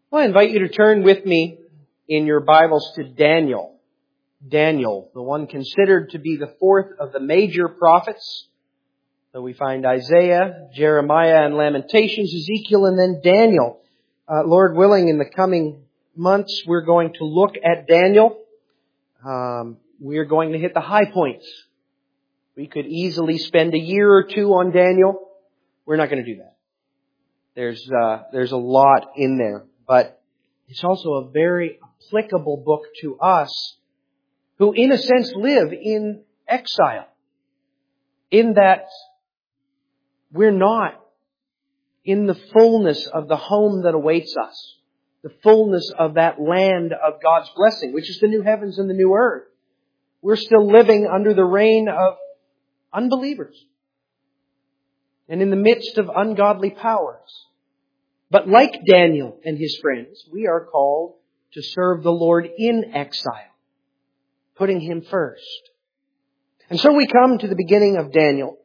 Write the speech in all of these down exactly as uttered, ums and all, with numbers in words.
Well, I invite you to turn with me in your Bibles to Daniel. Daniel, the one considered to be the fourth of the major prophets. So we find Isaiah, Jeremiah, and Lamentations, Ezekiel, and then Daniel. Uh, Lord willing, in the coming months, we're going to look at Daniel. Um, we're going to hit the high points. We could easily spend a year or two on Daniel. We're not going to do that. There's uh, there's a lot in there, but it's also a very applicable book to us who, in a sense, live in exile. In that we're not in the fullness of the home that awaits us, the fullness of that land of God's blessing, which is the new heavens and the new earth. We're still living under the reign of unbelievers and in the midst of ungodly powers. But like Daniel and his friends, we are called to serve the Lord in exile, putting Him first. And so we come to the beginning of Daniel,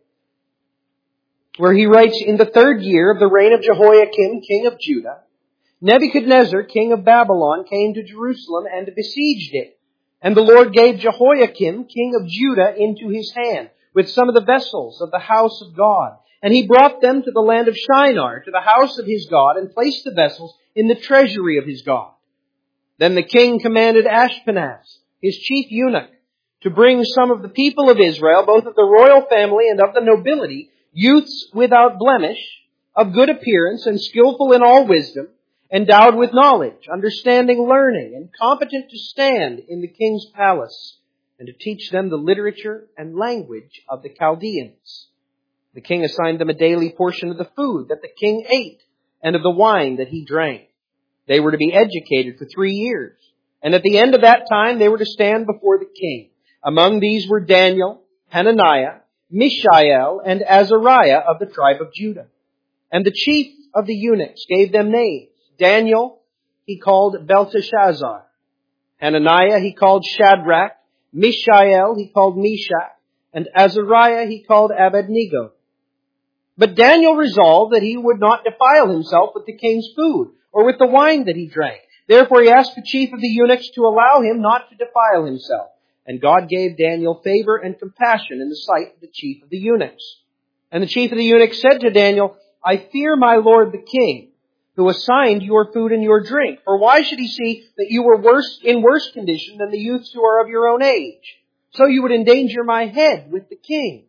where he writes, "In the third year of the reign of Jehoiakim, king of Judah, Nebuchadnezzar, king of Babylon, came to Jerusalem and besieged it. And the Lord gave Jehoiakim, king of Judah, into his hand, with some of the vessels of the house of God. And he brought them to the land of Shinar, to the house of his God, and placed the vessels in the treasury of his God. Then the king commanded Ashpenaz, his chief eunuch, to bring some of the people of Israel, both of the royal family and of the nobility, youths without blemish, of good appearance and skillful in all wisdom, endowed with knowledge, understanding, learning, and competent to stand in the king's palace, and to teach them the literature and language of the Chaldeans. The king assigned them a daily portion of the food that the king ate and of the wine that he drank. They were to be educated for three years. And at the end of that time, they were to stand before the king. Among these were Daniel, Hananiah, Mishael, and Azariah of the tribe of Judah. And the chief of the eunuchs gave them names. Daniel he called Belteshazzar. Hananiah he called Shadrach. Mishael he called Meshach. And Azariah he called Abednego. But Daniel resolved that he would not defile himself with the king's food, or with the wine that he drank. Therefore he asked the chief of the eunuchs to allow him not to defile himself. And God gave Daniel favor and compassion in the sight of the chief of the eunuchs. And the chief of the eunuchs said to Daniel, "I fear my lord the king, who assigned your food and your drink. For why should he see that you were worse in worse condition than the youths who are of your own age? So you would endanger my head with the king."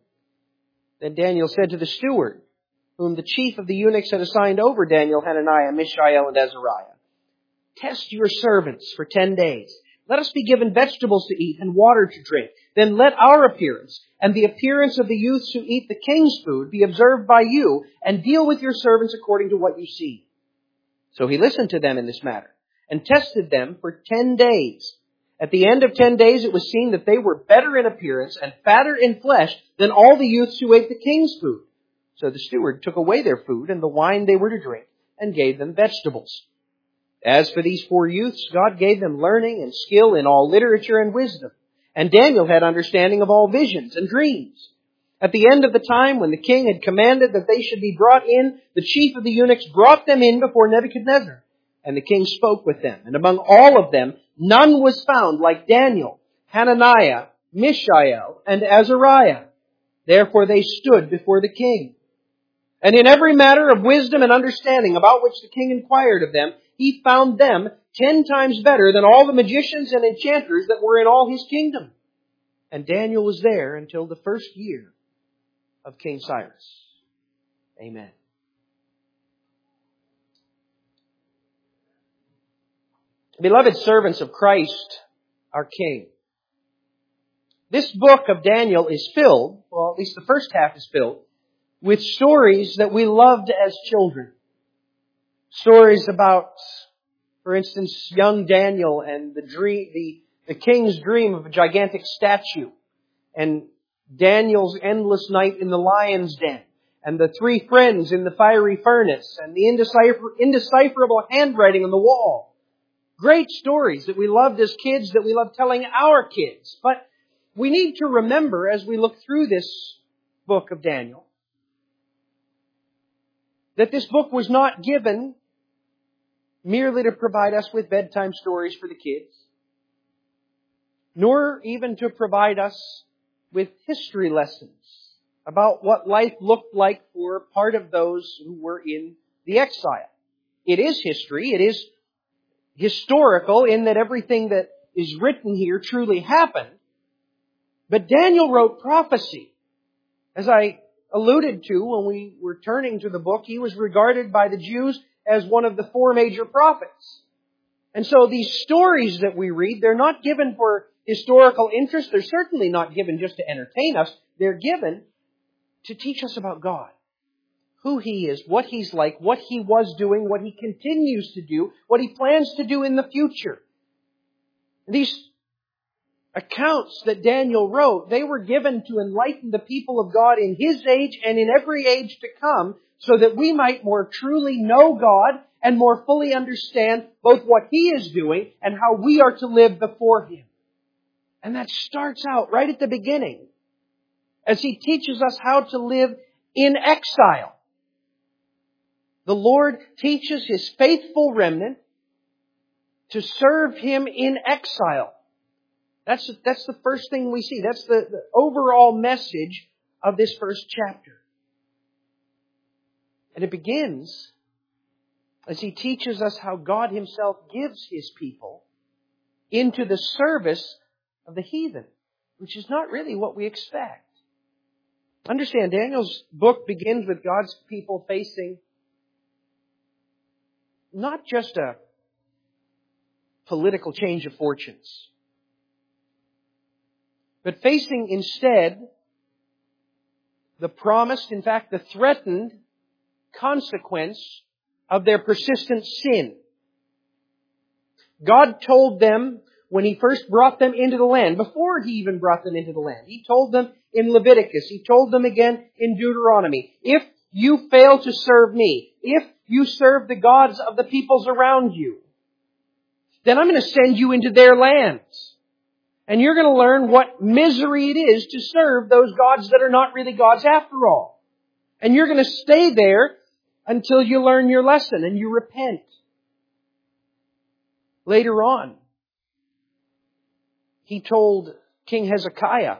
Then Daniel said to the steward, whom the chief of the eunuchs had assigned over Daniel, Hananiah, Mishael, and Azariah, "Test your servants for ten days. Let us be given vegetables to eat and water to drink. Then let our appearance and the appearance of the youths who eat the king's food be observed by you, and deal with your servants according to what you see." So he listened to them in this matter and tested them for ten days. At the end of ten days, it was seen that they were better in appearance and fatter in flesh than all the youths who ate the king's food. So the steward took away their food and the wine they were to drink and gave them vegetables. As for these four youths, God gave them learning and skill in all literature and wisdom. And Daniel had understanding of all visions and dreams. At the end of the time, when the king had commanded that they should be brought in, the chief of the eunuchs brought them in before Nebuchadnezzar. And the king spoke with them. And among all of them, none was found like Daniel, Hananiah, Mishael, and Azariah. Therefore they stood before the king. And in every matter of wisdom and understanding about which the king inquired of them, he found them ten times better than all the magicians and enchanters that were in all his kingdom. And Daniel was there until the first year of King Cyrus. Amen. Beloved servants of Christ, our King, this book of Daniel is filled, well, at least the first half is filled, with stories that we loved as children. Stories about, for instance, young Daniel and the dream, the, the king's dream of a gigantic statue, and Daniel's endless night in the lion's den, and the three friends in the fiery furnace, and the indecipher, indecipherable handwriting on the wall. Great stories that we loved as kids, that we love telling our kids. But we need to remember as we look through this book of Daniel that this book was not given merely to provide us with bedtime stories for the kids, nor even to provide us with history lessons about what life looked like for part of those who were in the exile. It is history. It is historical in that everything that is written here truly happened. But Daniel wrote prophecy. As I alluded to when we were turning to the book, he was regarded by the Jews as one of the four major prophets. And so these stories that we read, they're not given for historical interest. They're certainly not given just to entertain us. They're given to teach us about God. Who He is, what He's like, what He was doing, what He continues to do, what He plans to do in the future. These accounts that Daniel wrote, they were given to enlighten the people of God in His age and in every age to come, so that we might more truly know God and more fully understand both what He is doing and how we are to live before Him. And that starts out right at the beginning, as He teaches us how to live in exile. The Lord teaches His faithful remnant to serve Him in exile. That's, that's the first thing we see. That's the, the overall message of this first chapter. And it begins as He teaches us how God Himself gives His people into the service of the heathen, which is not really what we expect. Understand, Daniel's book begins with God's people facing not just a political change of fortunes, but facing instead the promised, in fact, the threatened consequence of their persistent sin. God told them when He first brought them into the land, before He even brought them into the land, He told them in Leviticus, He told them again in Deuteronomy, if you fail to serve Me, if you serve the gods of the peoples around you, then I'm going to send you into their lands. And you're going to learn what misery it is to serve those gods that are not really gods after all. And you're going to stay there until you learn your lesson and you repent. Later on, He told King Hezekiah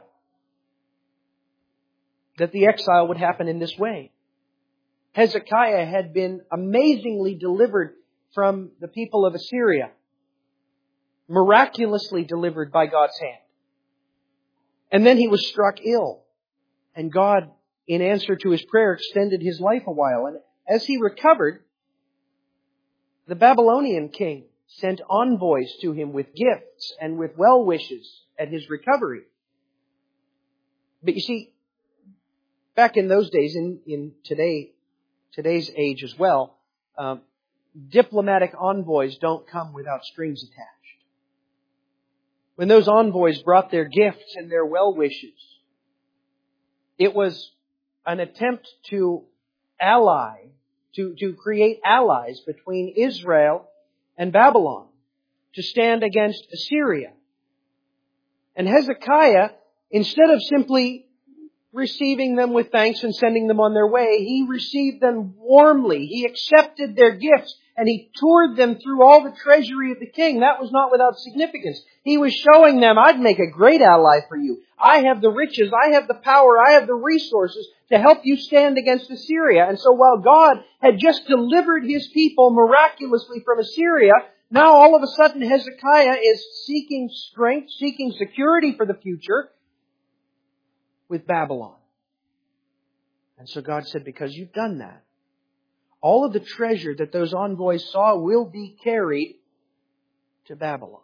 that the exile would happen in this way. Hezekiah had been amazingly delivered from the people of Assyria. Miraculously delivered by God's hand. And then he was struck ill. And God, in answer to his prayer, extended his life a while. And as he recovered, the Babylonian king sent envoys to him with gifts and with well wishes at his recovery. But you see, back in those days, in, in today, today's age as well, um, diplomatic envoys don't come without strings attached. When those envoys brought their gifts and their well wishes, it was an attempt to ally, to, to create allies between Israel and Babylon, to stand against Assyria. And Hezekiah, instead of simply receiving them with thanks and sending them on their way, he received them warmly. He accepted their gifts and he toured them through all the treasury of the king. That was not without significance. He was showing them, I'd make a great ally for you. I have the riches, I have the power, I have the resources to help you stand against Assyria. And so while God had just delivered His people miraculously from Assyria, now all of a sudden Hezekiah is seeking strength, seeking security for the future with Babylon. And so God said, because you've done that, all of the treasure that those envoys saw will be carried to Babylon.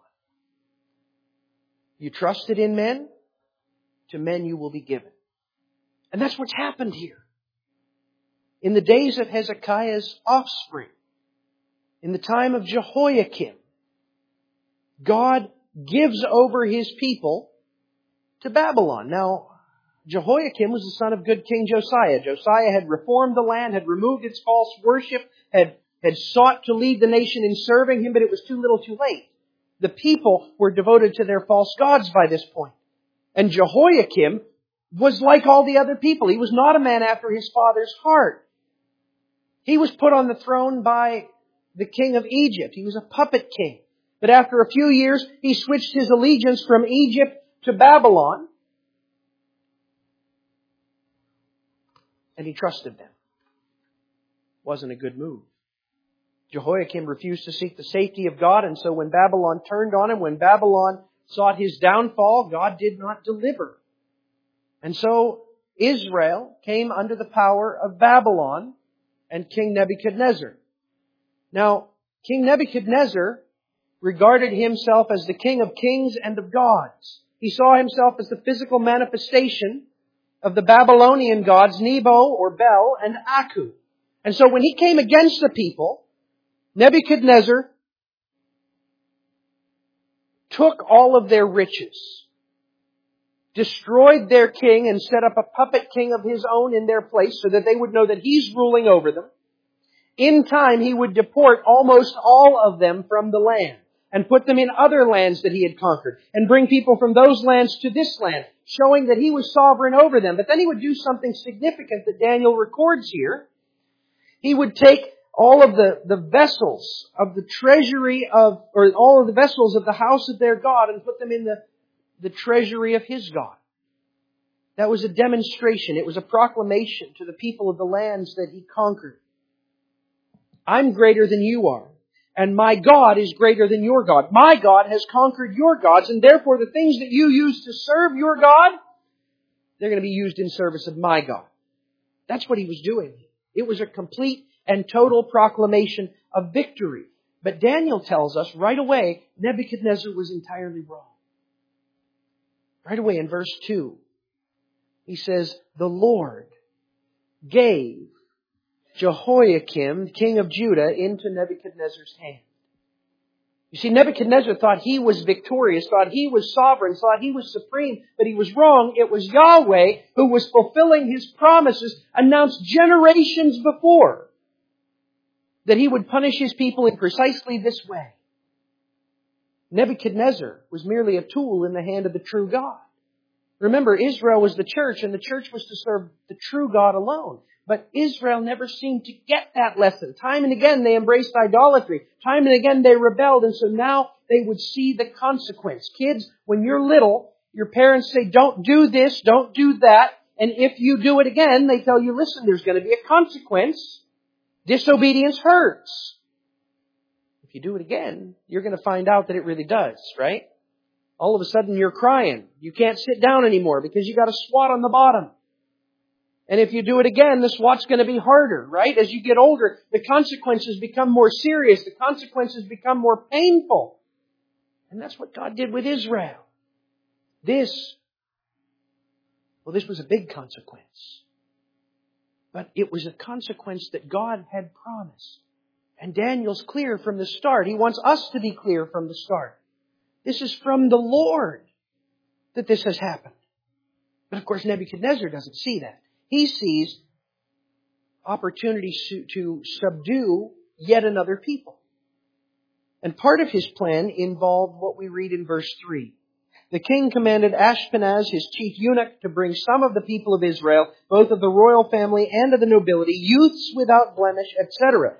You trusted in men, to men you will be given. And that's what's happened here. In the days of Hezekiah's offspring, in the time of Jehoiakim, God gives over His people to Babylon. Now, Jehoiakim was the son of good King Josiah. Josiah had reformed the land, had removed its false worship, had, had sought to lead the nation in serving Him, but it was too little too late. The people were devoted to their false gods by this point. And Jehoiakim was like all the other people. He was not a man after his father's heart. He was put on the throne by the king of Egypt. He was a puppet king. But after a few years, he switched his allegiance from Egypt to Babylon. And he trusted them. Wasn't a good move. Jehoiakim refused to seek the safety of God, and so when Babylon turned on him, when Babylon sought his downfall, God did not deliver. And so Israel came under the power of Babylon and King Nebuchadnezzar. Now, King Nebuchadnezzar regarded himself as the king of kings and of gods. He saw himself as the physical manifestation of the Babylonian gods Nebo or Bel and Aku. And so when he came against the people, Nebuchadnezzar took all of their riches, destroyed their king, and set up a puppet king of his own in their place so that they would know that he's ruling over them. In time, he would deport almost all of them from the land and put them in other lands that he had conquered and bring people from those lands to this land, showing that he was sovereign over them. But then he would do something significant that Daniel records here. He would take all of the, the vessels of the treasury of, or all of the vessels of the house of their God and put them in the, the treasury of his God. That was a demonstration. It was a proclamation to the people of the lands that he conquered. I'm greater than you are, and my God is greater than your God. My God has conquered your gods, and therefore the things that you use to serve your God, they're going to be used in service of my God. That's what he was doing. It was a complete and total proclamation of victory. But Daniel tells us right away, Nebuchadnezzar was entirely wrong. Right away in verse two, he says, the Lord gave Jehoiakim, king of Judah, into Nebuchadnezzar's hand. You see, Nebuchadnezzar thought he was victorious, thought he was sovereign, thought he was supreme, but he was wrong. It was Yahweh who was fulfilling his promises announced generations before that he would punish his people in precisely this way. Nebuchadnezzar was merely a tool in the hand of the true God. Remember, Israel was the church, and the church was to serve the true God alone. But Israel never seemed to get that lesson. Time and again they embraced idolatry. Time and again they rebelled, and so now they would see the consequence. Kids, when you're little, your parents say, don't do this, don't do that. And if you do it again, they tell you, listen, there's going to be a consequence. Disobedience hurts. If you do it again, you're going to find out that it really does, right? All of a sudden you're crying. You can't sit down anymore because you got a swat on the bottom. And if you do it again, the swat's going to be harder, right? As you get older, the consequences become more serious. The consequences become more painful. And that's what God did with Israel. This, well, this was a big consequence. But it was a consequence that God had promised. And Daniel's clear from the start. He wants us to be clear from the start. This is from the Lord that this has happened. But of course, Nebuchadnezzar doesn't see that. He sees opportunities to, to subdue yet another people. And part of his plan involved what we read in verse three. The king commanded Ashpenaz, his chief eunuch, to bring some of the people of Israel, both of the royal family and of the nobility, youths without blemish, et cetera.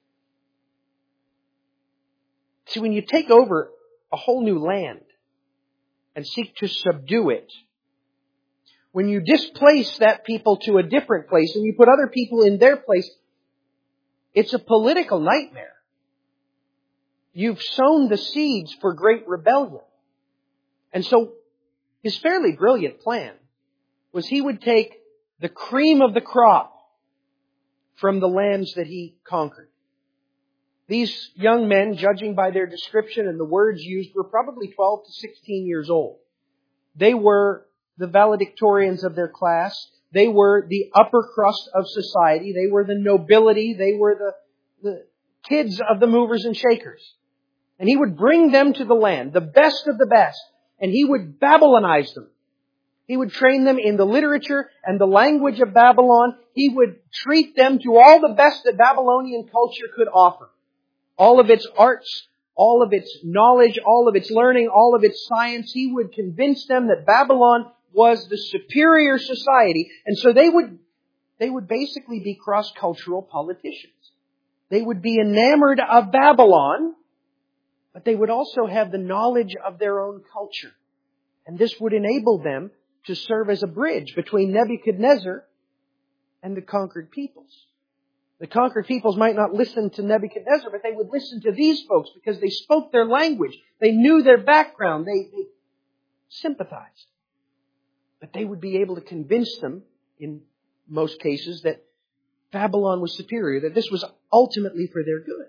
See, when you take over a whole new land and seek to subdue it, when you displace that people to a different place and you put other people in their place, it's a political nightmare. You've sown the seeds for great rebellion. And so his fairly brilliant plan was he would take the cream of the crop from the lands that he conquered. These young men, judging by their description and the words used, were probably twelve to sixteen years old. They were the valedictorians of their class. They were the upper crust of society. They were the nobility. They were the, the kids of the movers and shakers. And he would bring them to the land, the best of the best, and he would Babylonize them. He would train them in the literature and the language of Babylon. He would treat them to all the best that Babylonian culture could offer. All of its arts, all of its knowledge, all of its learning, all of its science. He would convince them that Babylon was the superior society. And so they would, they would basically be cross-cultural politicians. They would be enamored of Babylon, but they would also have the knowledge of their own culture. And this would enable them to serve as a bridge between Nebuchadnezzar and the conquered peoples. The conquered peoples might not listen to Nebuchadnezzar, but they would listen to these folks because they spoke their language. They knew their background. They, they sympathized. But they would be able to convince them, in most cases, that Babylon was superior, that this was ultimately for their good.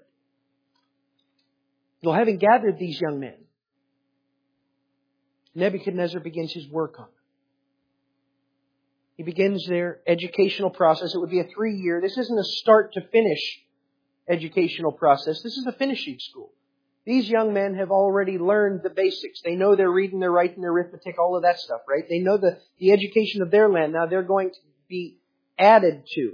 Well, having gathered these young men, Nebuchadnezzar begins his work on them. He begins their educational process. It would be a three-year. This isn't a start-to-finish educational process. This is a finishing school. These young men have already learned the basics. They know their reading, their writing, their arithmetic, all of that stuff, right? They know the, the education of their land. Now they're going to be added to.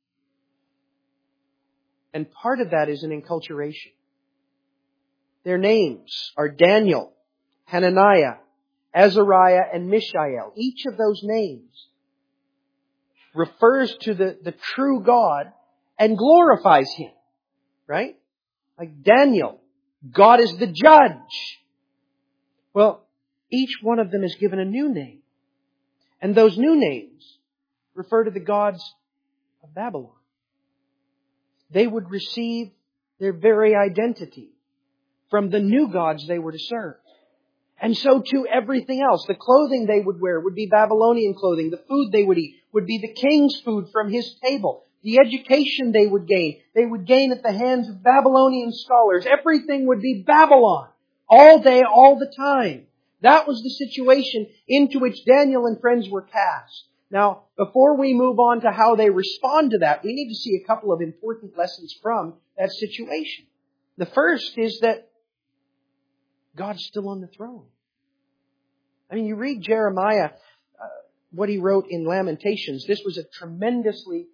And part of that is an enculturation. Their names are Daniel, Hananiah, Azariah, and Mishael. Each of those names refers to the, the true God and glorifies Him. Right? Like Daniel, God is the judge. Well, each one of them is given a new name. And those new names refer to the gods of Babylon. They would receive their very identity from the new gods they were to serve. And so too everything else. The clothing they would wear would be Babylonian clothing. The food they would eat would be the king's food from his table. The education they would gain, they would gain at the hands of Babylonian scholars. Everything would be Babylon. All day, all the time. That was the situation into which Daniel and friends were cast. Now, before we move on to how they respond to that, we need to see a couple of important lessons from that situation. The first is that God's still on the throne. I mean, you read Jeremiah, uh, what he wrote in Lamentations. This was a tremendously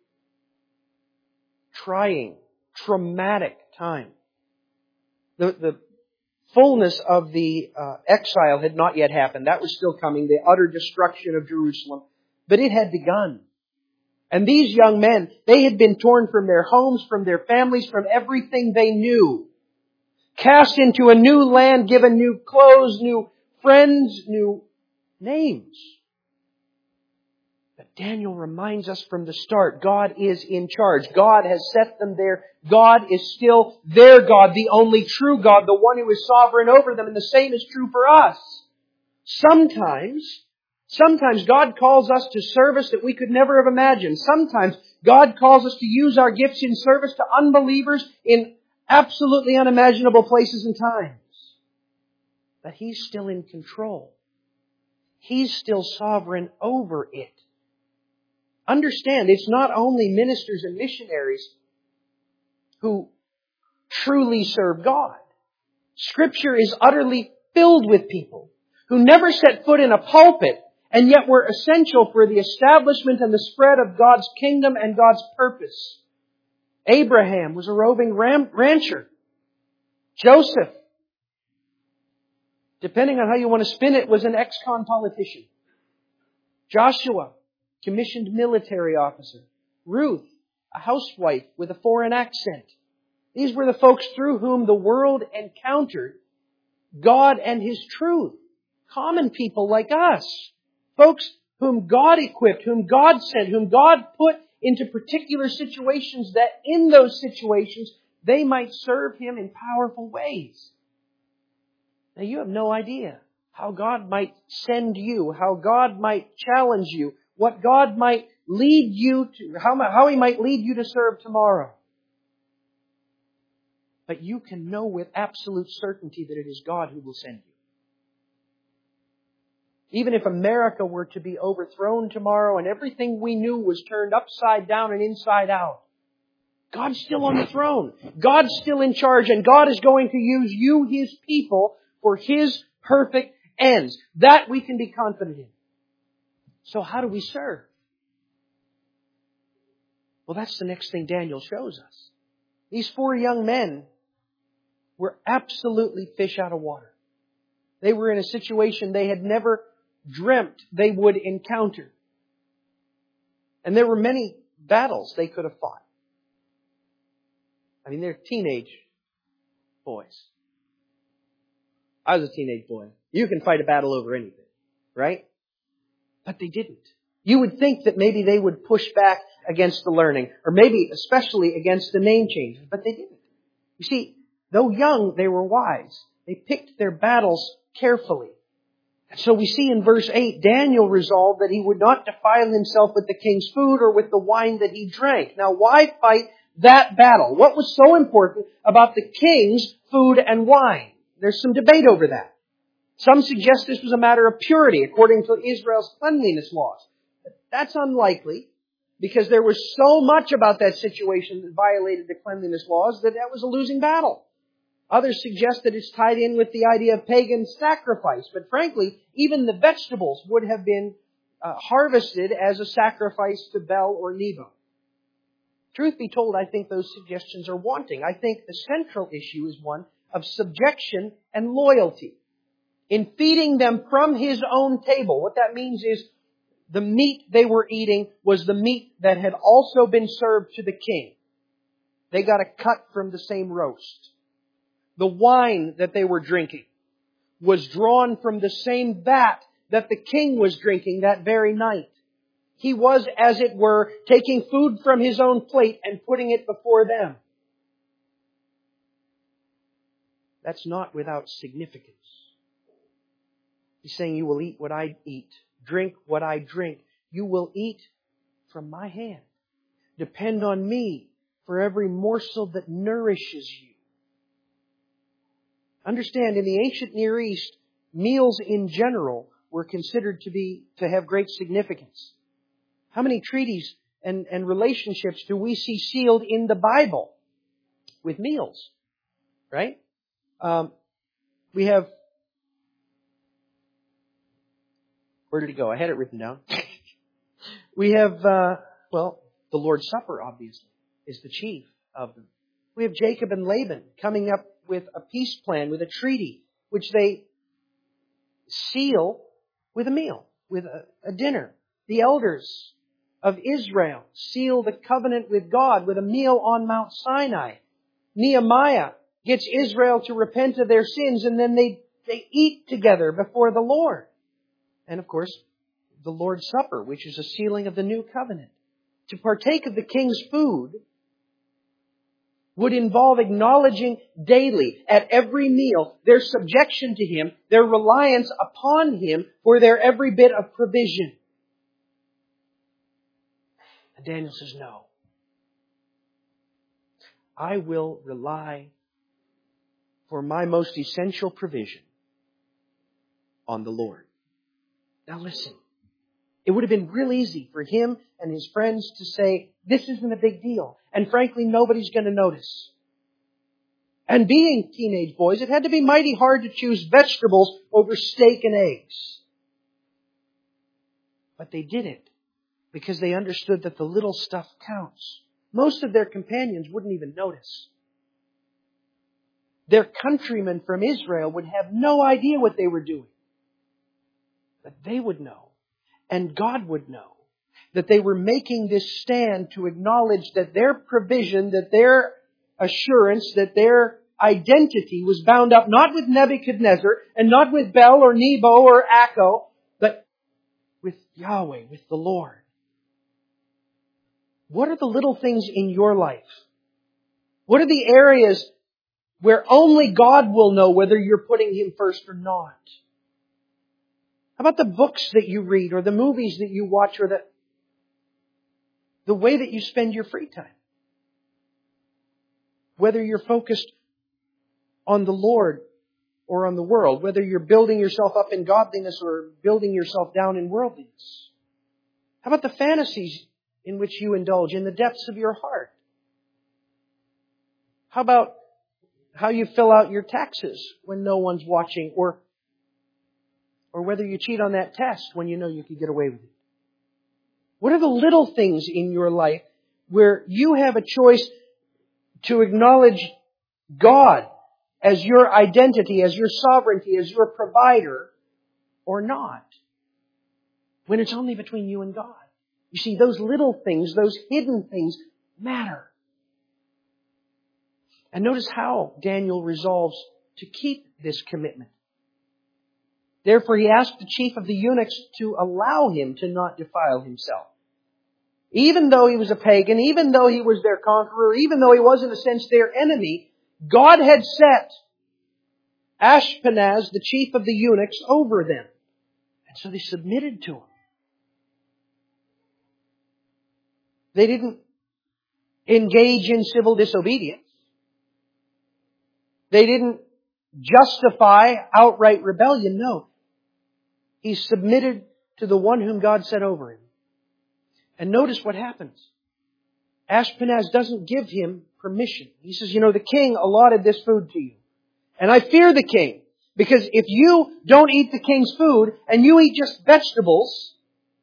trying, traumatic time. The, the fullness of the uh, exile had not yet happened. That was still coming, the utter destruction of Jerusalem. But it had begun. And these young men, they had been torn from their homes, from their families, from everything they knew. Cast into a new land, given new clothes, new friends, new names. But Daniel reminds us from the start, God is in charge. God has set them there. God is still their God, the only true God, the one who is sovereign over them. And the same is true for us. Sometimes, sometimes God calls us to service that we could never have imagined. Sometimes God calls us to use our gifts in service to unbelievers in absolutely unimaginable places and times. But He's still in control. He's still sovereign over it. Understand, it's not only ministers and missionaries who truly serve God. Scripture is utterly filled with people who never set foot in a pulpit and yet were essential for the establishment and the spread of God's kingdom and God's purpose. Abraham was a roving ram- rancher. Joseph, depending on how you want to spin it, was an ex-con politician. Joshua, commissioned military officer. Ruth, a housewife with a foreign accent. These were the folks through whom the world encountered God and His truth. Common people like us. Folks whom God equipped, whom God sent, whom God put into particular situations that in those situations they might serve Him in powerful ways. Now you have no idea how God might send you, how God might challenge you, what God might lead you to, how, how He might lead you to serve tomorrow. But you can know with absolute certainty that it is God who will send you. Even if America were to be overthrown tomorrow and everything we knew was turned upside down and inside out, God's still on the throne. God's still in charge, and God is going to use you, His people, for His perfect ends. That we can be confident in. So how do we serve? Well, that's the next thing Daniel shows us. These four young men were absolutely fish out of water. They were in a situation they had never dreamt they would encounter. And there were many battles they could have fought. I mean, they're teenage boys. I was a teenage boy. You can fight a battle over anything, right? But they didn't. You would think that maybe they would push back against the learning, or maybe especially against the name changes, but they didn't. You see, though young, they were wise. They picked their battles carefully. So we see in verse eight, Daniel resolved that he would not defile himself with the king's food or with the wine that he drank. Now, why fight that battle? What was so important about the king's food and wine? There's some debate over that. Some suggest this was a matter of purity according to Israel's cleanliness laws. But that's unlikely because there was so much about that situation that violated the cleanliness laws that that was a losing battle. Others suggest that it's tied in with the idea of pagan sacrifice. But frankly, even the vegetables would have been uh, harvested as a sacrifice to Bel or Nebo. Truth be told, I think those suggestions are wanting. I think the central issue is one of subjection and loyalty. In feeding them from His own table, what that means is the meat they were eating was the meat that had also been served to the king. They got a cut from the same roast. The wine that they were drinking was drawn from the same vat that the king was drinking that very night. He was, as it were, taking food from His own plate and putting it before them. That's not without significance. He's saying, you will eat what I eat, drink what I drink. You will eat from my hand. Depend on me for every morsel that nourishes you. Understand, in the ancient Near East, meals in general were considered to be to have great significance. How many treaties and, and relationships do we see sealed in the Bible with meals? Right? Um, we have... Where did it go? I had it written down. We have, uh, well, the Lord's Supper, obviously, is the chief of them. We have Jacob and Laban coming up with a peace plan, with a treaty, which they seal with a meal, with a, a dinner. The elders of Israel seal the covenant with God with a meal on Mount Sinai. Nehemiah gets Israel to repent of their sins, and then they, they eat together before the Lord. And of course, the Lord's Supper, which is a sealing of the new covenant. To partake of the king's food would involve acknowledging daily, at every meal, their subjection to Him, their reliance upon Him for their every bit of provision. And Daniel says, no. I will rely for my most essential provision on the Lord. Now listen, it would have been real easy for him and his friends to say, this isn't a big deal. And frankly, nobody's going to notice. And being teenage boys, it had to be mighty hard to choose vegetables over steak and eggs. But they did it because they understood that the little stuff counts. Most of their companions wouldn't even notice. Their countrymen from Israel would have no idea what they were doing. But they would know, and God would know, that they were making this stand to acknowledge that their provision, that their assurance, that their identity was bound up not with Nebuchadnezzar and not with Bel or Nebo or Acco, but with Yahweh, with the Lord. What are the little things in your life? What are the areas where only God will know whether you're putting Him first or not? How about the books that you read or the movies that you watch or the, the way that you spend your free time? Whether you're focused on the Lord or on the world, whether you're building yourself up in godliness or building yourself down in worldliness. How about the fantasies in which you indulge in the depths of your heart? How about how you fill out your taxes when no one's watching, or or whether you cheat on that test when you know you could get away with it? What are the little things in your life where you have a choice to acknowledge God as your identity, as your sovereignty, as your provider, or not? When it's only between you and God. You see, those little things, those hidden things matter. And notice how Daniel resolves to keep this commitment. Therefore he asked the chief of the eunuchs to allow him to not defile himself. Even though he was a pagan, even though he was their conqueror, even though he was in a sense their enemy, God had set Ashpenaz, the chief of the eunuchs, over them. And so they submitted to him. They didn't engage in civil disobedience. They didn't justify outright rebellion. No. He submitted to the one whom God set over him. And notice what happens. Ashpenaz doesn't give him permission. He says, you know, the king allotted this food to you. And I fear the king. Because if you don't eat the king's food and you eat just vegetables,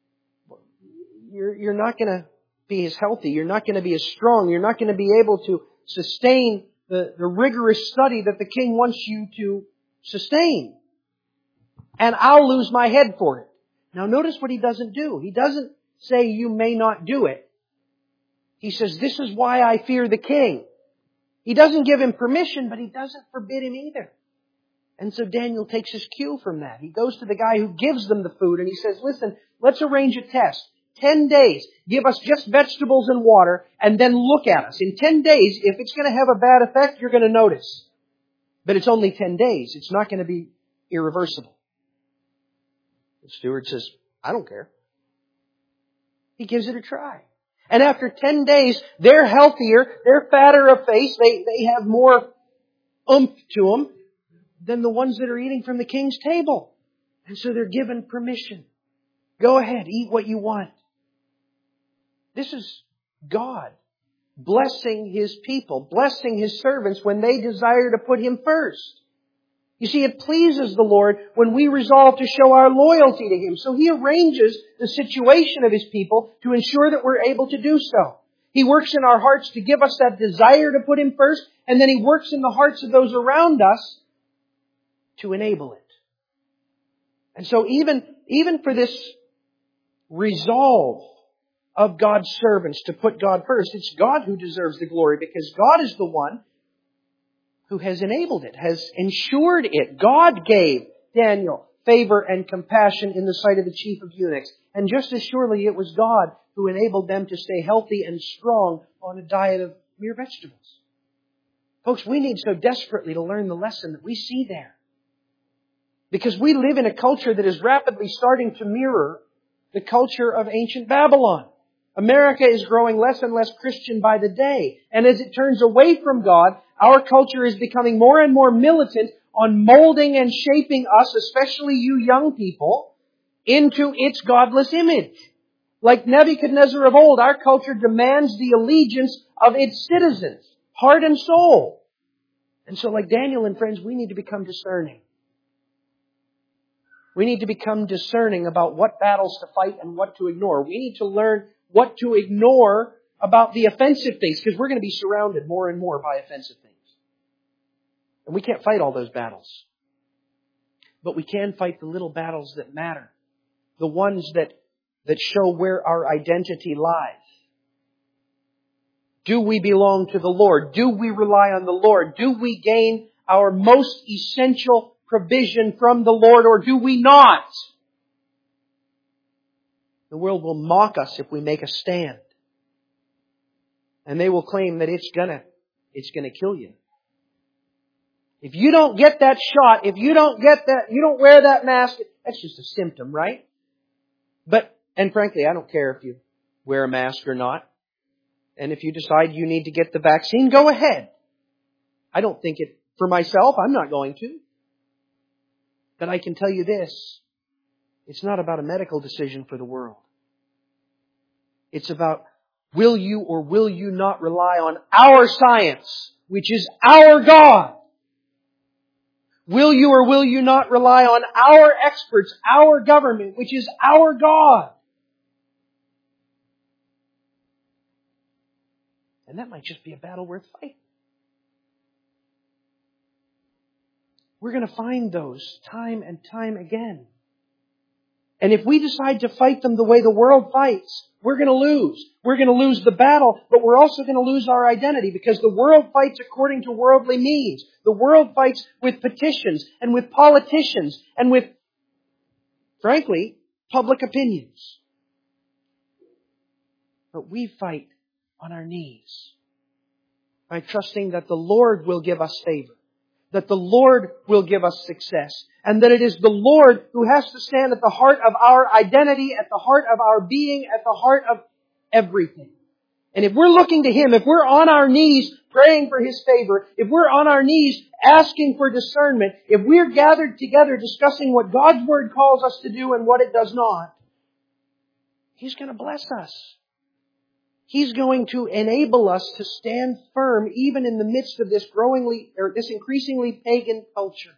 you're, you're not going to be as healthy. You're not going to be as strong. You're not going to be able to sustain the, the rigorous study that the king wants you to sustain. And I'll lose my head for it. Now notice what he doesn't do. He doesn't say you may not do it. He says, this is why I fear the king. He doesn't give him permission, but he doesn't forbid him either. And so Daniel takes his cue from that. He goes to the guy who gives them the food and he says, listen, let's arrange a test. Ten days. Give us just vegetables and water and then look at us. In ten days, if it's going to have a bad effect, you're going to notice. But it's only ten days. It's not going to be irreversible. The steward says, I don't care. He gives it a try. And after ten days, they're healthier, they're fatter of face, they, they have more oomph to them than the ones that are eating from the king's table. And so they're given permission. Go ahead, eat what you want. This is God blessing His people, blessing His servants when they desire to put Him first. You see, it pleases the Lord when we resolve to show our loyalty to Him. So He arranges the situation of His people to ensure that we're able to do so. He works in our hearts to give us that desire to put Him first, and then He works in the hearts of those around us to enable it. And so even, even for this resolve of God's servants to put God first, it's God who deserves the glory because God is the one who has enabled it, has ensured it. God gave Daniel favor and compassion in the sight of the chief of eunuchs. And just as surely it was God who enabled them to stay healthy and strong on a diet of mere vegetables. Folks, we need so desperately to learn the lesson that we see there. Because we live in a culture that is rapidly starting to mirror the culture of ancient Babylon. America is growing less and less Christian by the day. And as it turns away from God, our culture is becoming more and more militant on molding and shaping us, especially you young people, into its godless image. Like Nebuchadnezzar of old, our culture demands the allegiance of its citizens, heart and soul. And so like Daniel and friends, we need to become discerning. We need to become discerning about what battles to fight and what to ignore. We need to learn what to ignore about the offensive things, because we're going to be surrounded more and more by offensive things. And we can't fight all those battles. But we can fight the little battles that matter. The ones that, that show where our identity lies. Do we belong to the Lord? Do we rely on the Lord? Do we gain our most essential provision from the Lord, or do we not? The world will mock us if we make a stand. And they will claim that it's gonna, it's gonna kill you. If you don't get that shot, if you don't get that, you don't wear that mask, that's just a symptom, right? But, and frankly, I don't care if you wear a mask or not. And if you decide you need to get the vaccine, go ahead. I don't think it, for myself, I'm not going to. But I can tell you this, it's not about a medical decision for the world. It's about, will you or will you not rely on our science, which is our God? Will you or will you not rely on our experts, our government, which is our God? And that might just be a battle worth fighting. We're going to find those time and time again. And if we decide to fight them the way the world fights, we're going to lose. We're going to lose the battle, but we're also going to lose our identity because the world fights according to worldly means. The world fights with petitions and with politicians and with, frankly, public opinions. But we fight on our knees by trusting that the Lord will give us favor, that the Lord will give us success, and that it is the Lord who has to stand at the heart of our identity, at the heart of our being, at the heart of everything. And if we're looking to Him, if we're on our knees praying for His favor, if we're on our knees asking for discernment, if we're gathered together discussing what God's Word calls us to do and what it does not, He's going to bless us. He's going to enable us to stand firm even in the midst of this growingly, or this increasingly pagan culture.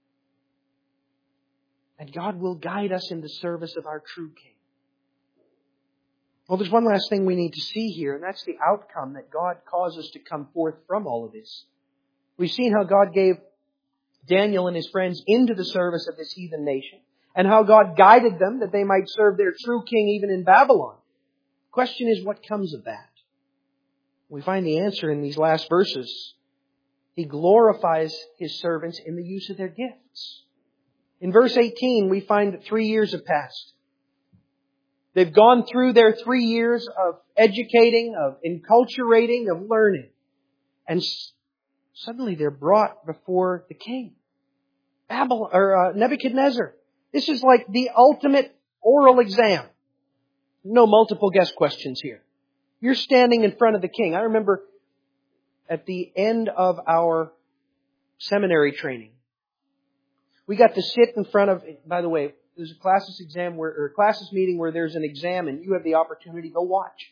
And God will guide us in the service of our true King. Well, there's one last thing we need to see here, and that's the outcome that God causes to come forth from all of this. We've seen how God gave Daniel and his friends into the service of this heathen nation, and how God guided them that they might serve their true King even in Babylon. The question is, what comes of that? We find the answer in these last verses. He glorifies His servants in the use of their gifts. In verse eighteen, we find that three years have passed. They've gone through their three years of educating, of enculturating, of learning. And suddenly they're brought before the king. Babylon, or uh, Nebuchadnezzar. This is like the ultimate oral exam. No multiple guess questions here. You're standing in front of the king. I remember at the end of our seminary training, we got to sit in front of, by the way, there's a classes exam where, or a classes meeting where there's an exam and you have the opportunity to go watch.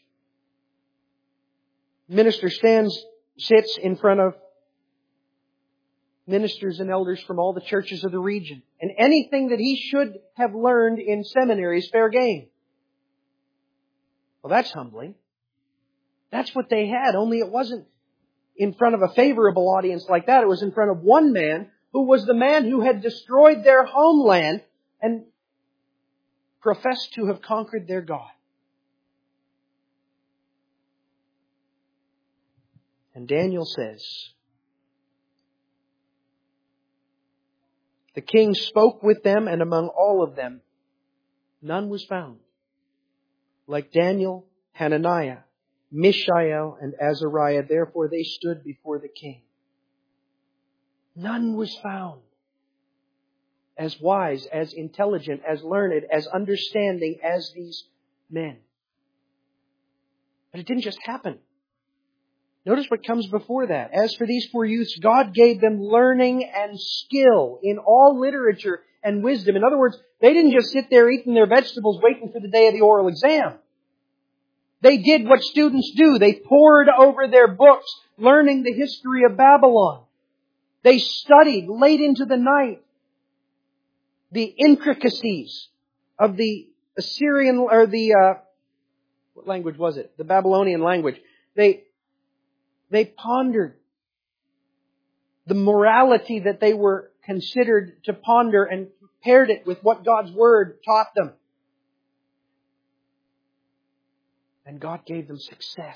Minister stands, sits in front of ministers and elders from all the churches of the region. And anything that he should have learned in seminary is fair game. Well, that's humbling. That's what they had, only it wasn't in front of a favorable audience like that. It was in front of one man who was the man who had destroyed their homeland and professed to have conquered their God. And Daniel says, the king spoke with them, and among all of them, none was found like Daniel, Hananiah, Mishael, and Azariah. Therefore they stood before the king. None was found as wise, as intelligent, as learned, as understanding as these men. But it didn't just happen. Notice what comes before that. As for these four youths, God gave them learning and skill in all literature and wisdom. In other words, they didn't just sit there eating their vegetables waiting for the day of the oral exam. They did what students do. They pored over their books, learning the history of Babylon. They studied late into the night the intricacies of the Assyrian, or the, uh, what language was it? The Babylonian language. They, they pondered the morality that they were considered to ponder and compared it with what God's Word taught them. And God gave them success.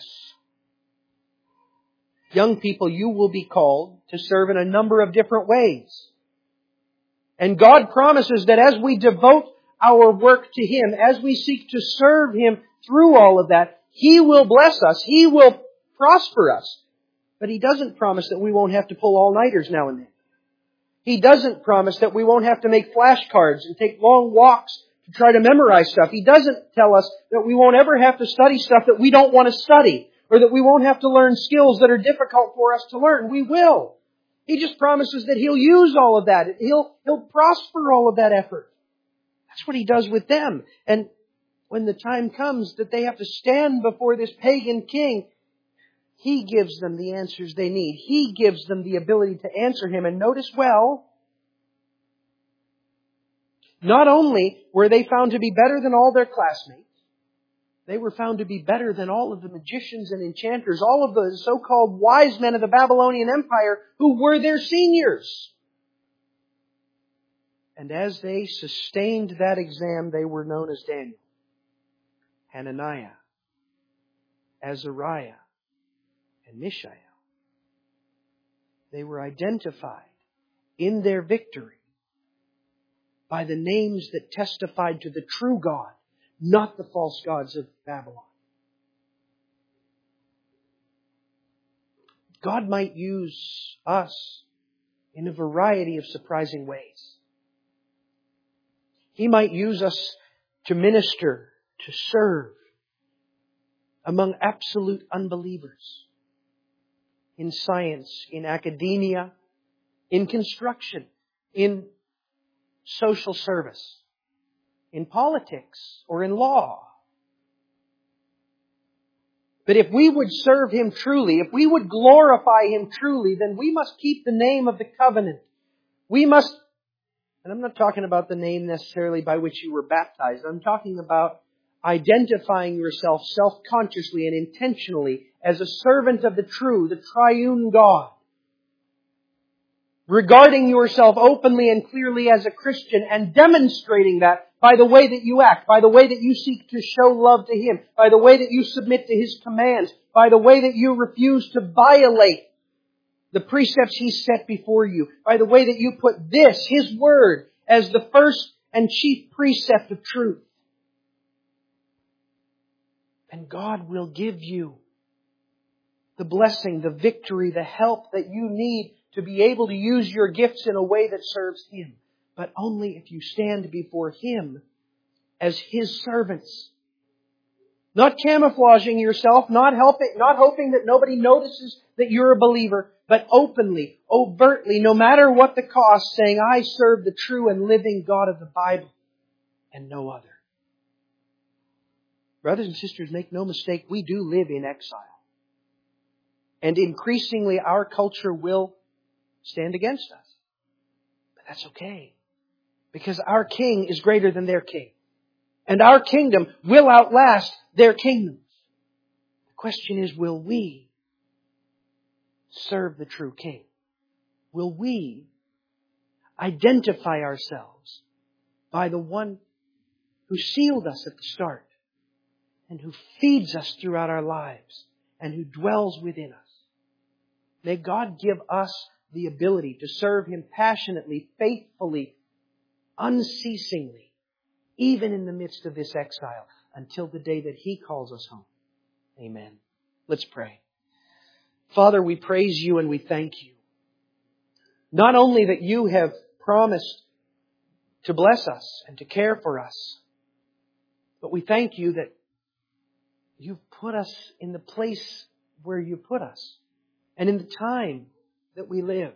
Young people, you will be called to serve in a number of different ways. And God promises that as we devote our work to Him, as we seek to serve Him through all of that, He will bless us. He will prosper us. But He doesn't promise that we won't have to pull all-nighters now and then. He doesn't promise that we won't have to make flashcards and take long walks to try to memorize stuff. He doesn't tell us that we won't ever have to study stuff that we don't want to study, or that we won't have to learn skills that are difficult for us to learn. We will. He just promises that He'll use all of that. He'll, He'll prosper all of that effort. That's what He does with them. And when the time comes that they have to stand before this pagan king, He gives them the answers they need. He gives them the ability to answer Him. And notice well, not only were they found to be better than all their classmates, they were found to be better than all of the magicians and enchanters, all of the so-called wise men of the Babylonian Empire who were their seniors. And as they sustained that exam, they were known as Daniel, Hananiah, Azariah, and Mishael. They were identified in their victory by the names that testified to the true God, not the false gods of Babylon. God might use us in a variety of surprising ways. He might use us to minister, to serve among absolute unbelievers. In science, in academia, in construction, in social service, in politics, or in law. But if we would serve Him truly, if we would glorify Him truly, then we must keep the name of the covenant. We must, and I'm not talking about the name necessarily by which you were baptized. I'm talking about identifying yourself self-consciously and intentionally as a servant of the true, the triune God. Regarding yourself openly and clearly as a Christian and demonstrating that by the way that you act, by the way that you seek to show love to Him, by the way that you submit to His commands, by the way that you refuse to violate the precepts He set before you, by the way that you put this, His Word, as the first and chief precept of truth. And God will give you the blessing, the victory, the help that you need to be able to use your gifts in a way that serves Him. But only if you stand before Him as His servants. Not camouflaging yourself, not helping, not hoping that nobody notices that you're a believer, but openly, overtly, no matter what the cost, saying, I serve the true and living God of the Bible and no other. Brothers and sisters, make no mistake, we do live in exile. And increasingly our culture will stand against us. But that's okay. Because our King is greater than their king. And our kingdom will outlast their kingdoms. The question is, will we serve the true King? Will we identify ourselves by the one who sealed us at the start and who feeds us throughout our lives and who dwells within us? May God give us the ability to serve Him passionately, faithfully, unceasingly, even in the midst of this exile, until the day that He calls us home. Amen. Let's pray. Father, we praise You and we thank You. Not only that You have promised to bless us and to care for us, but we thank You that You've put us in the place where You put us and in the time that we live,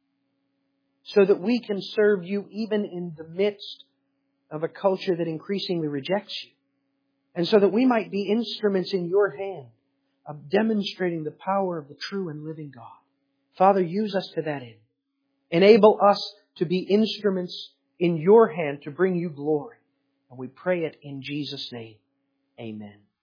so that we can serve You even in the midst of a culture that increasingly rejects You, and so that we might be instruments in Your hand of demonstrating the power of the true and living God. Father, use us to that end. Enable us to be instruments in Your hand to bring You glory. And we pray it in Jesus' name. Amen.